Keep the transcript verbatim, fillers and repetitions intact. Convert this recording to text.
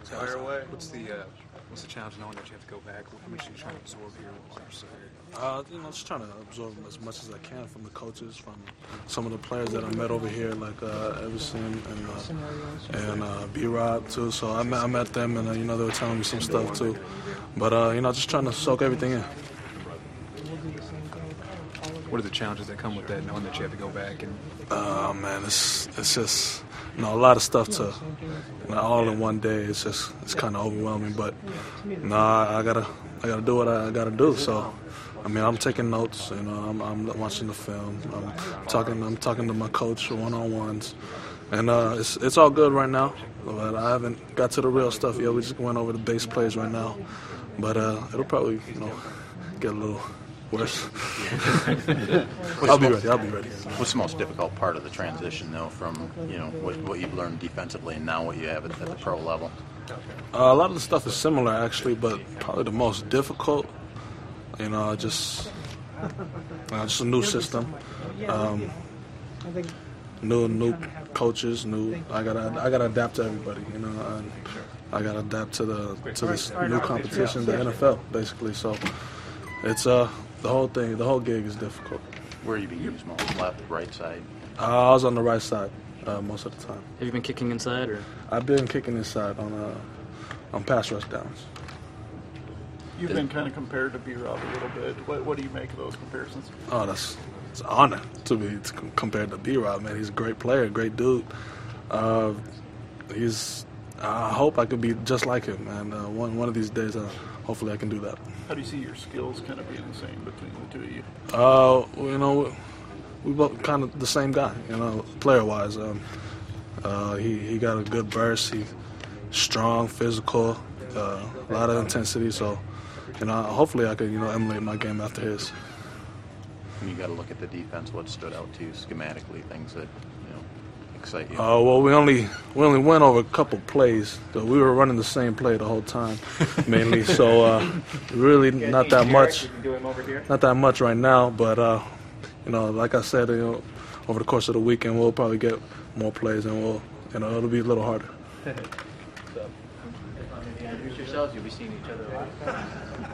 Fire away. What's the uh, what's the challenge knowing that you have to go back? How much are you trying to absorb here while you're still here? Uh, you know, just trying to absorb as much as I can from the coaches, from some of the players that I met over here, like uh, Everson and uh, and uh, B-Rob too. So I met, I met them, and uh, you know they were telling me some stuff too. But uh, you know, just trying to soak everything in. What are the challenges that come with that, knowing that you have to go back and? Oh uh, man, it's it's just you know a lot of stuff to you know, all in one day. It's just it's kind of overwhelming. But nah, I gotta I gotta do what I gotta do. So. I mean, I'm taking notes. You know, I'm, I'm watching the film. I'm talking. I'm talking to my coach one-on-ones, and uh, it's it's all good right now. But I haven't got to the real stuff yet. We just went over the base plays right now, but uh, it'll probably you know get a little worse. I'll be ready. I'll be ready. What's the most difficult part of the transition, though, from you know what, what you've learned defensively and now what you have at, at the pro level? Uh, a lot of the stuff is similar actually, but probably the most difficult. You know, just uh, just a new system, um, new new coaches, new. I gotta I gotta adapt to everybody. You know, and I gotta adapt to the to this new competition, the N F L, basically. So it's uh the whole thing, the whole gig is difficult. Where are you being used most? Left, right side? Uh, I was on the right side uh, most of the time. Have you been kicking inside, or? I've been kicking inside on uh, on pass rush downs. You've been kind of compared to B-Rob a little bit. What, what do you make of those comparisons? Oh, that's it's an honor to be to compared to B-Rob, man. He's a great player, great dude. Uh, he's. I hope I could be just like him, man. Uh, one one of these days, uh, hopefully, I can do that. How do you see your skills kind of being the same between the two of you? Uh, you know, we both kind of the same guy. You know, player-wise, um, uh, he he got a good burst. He's strong, physical, uh, a lot of intensity. So. You know, hopefully I could, you know, emulate my game after his. And you got to look at the defense. What stood out to you schematically? Things that you know excite you. Uh, well, we only we only went over a couple plays. So we were running the same play the whole time, mainly. So uh, really not that much. Not that much right now, but uh, you know, like I said, you know, over the course of the weekend, we'll probably get more plays, and we'll, you know, it'll be a little harder. Introduce yourselves. You'll be seeing each other a lot.